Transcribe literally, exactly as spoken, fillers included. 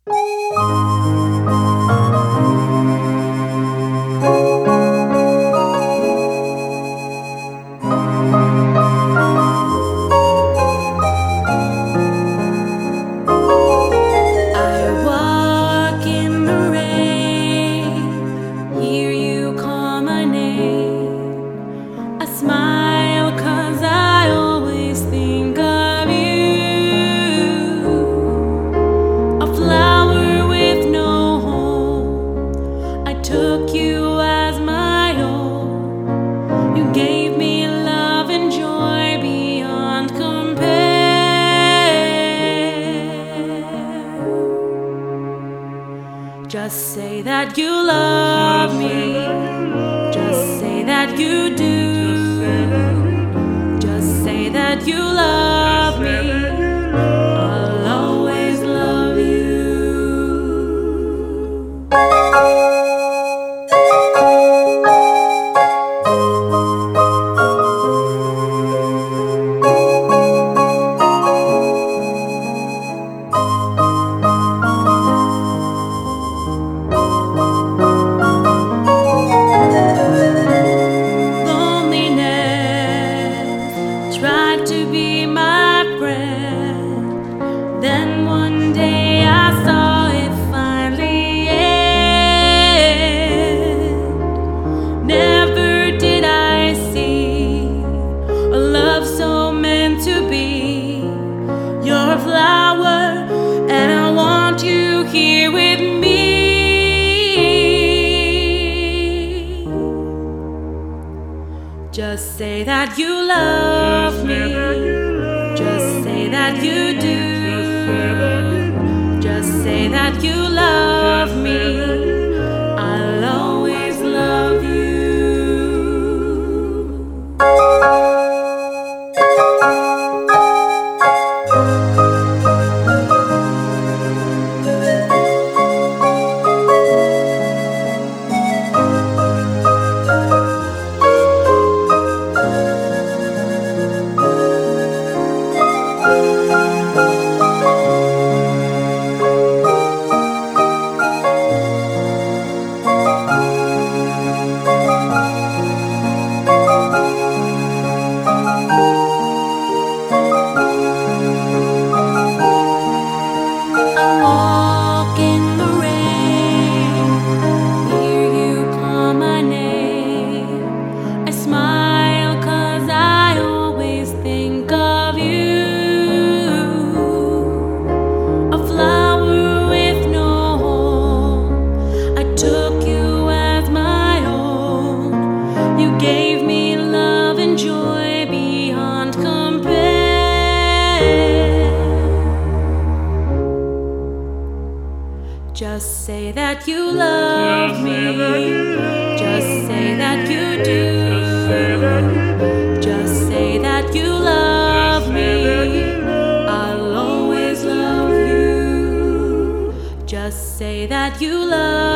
Just say that you love me. Just say that you do. Just say that you love me. I'll always love you. Tried to be my friend, then one day I saw it finally end. Never did I see a love so meant to be. You're a flower and I want you here with me. Just say that you love me. Just say that you do. Just say that you love me. I'll always love you. Just say that you love me. Just say that you do. Just say that you love me. I'll always love you. Just say that you love me.